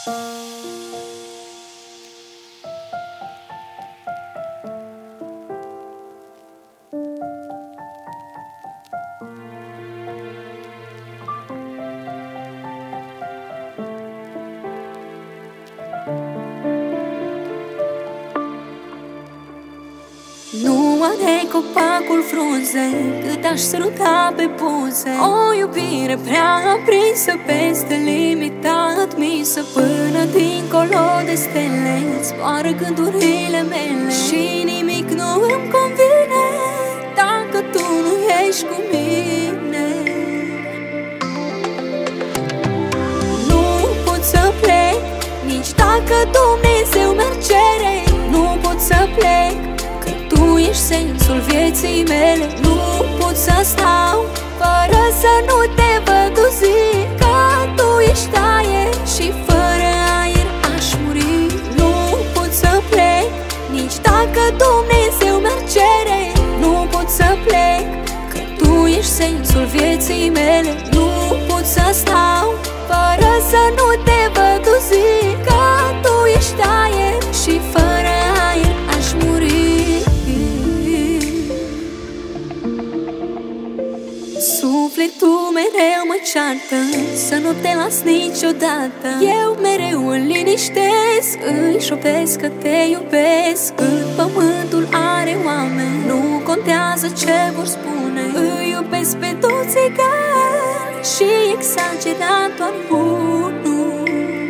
Nu are copacul frunze cât aș săruta pe buze. O iubire prea aprinsă, peste limita admisă. Până dincolo de stele zboară gândurile mele și nimic nu îmi convine dacă tu nu ești cu mine. Nu pot să plec nici dacă Dumnezeu mi-ar cere. Nu pot să plec, tu ești sensul vieții mele. Nu pot să stau fără să nu te văd o zi, că tu ești aer și fără aer aș muri. Nu pot să plec nici dacă Dumnezeu mi-ar cere. Nu pot să plec, că tu ești sensul vieții mele. Nu pot să stau fără să nu te văd o zi, că tu ești aer și fără aer aș muri. Sufletul mereu mă ceartă să nu te las niciodată. Eu mereu îl liniștesc, îi șoptesc că te iubesc. Cât pământul are oameni, nu contează ce vor spune. Îi iubesc pe toți egal și exagerat doar unul.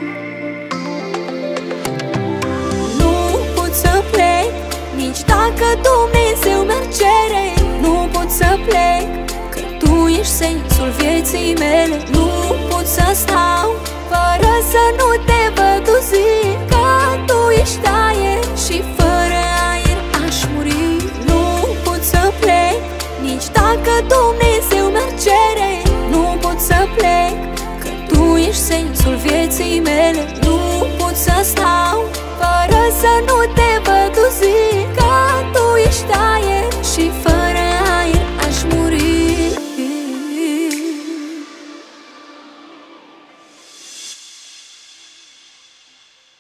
Nu pot să plec nici dacă Dumnezeu mi-ar cere. Nu pot să plec, tu ești sensul vieții mele. Nu pot să stau fără să nu te văd o zi, că tu ești aer și fără aer aș muri. Nu pot să plec nici dacă Dumnezeu mi-ar cere. Nu pot să plec, că tu ești sensul vieții mele. Nu pot să stau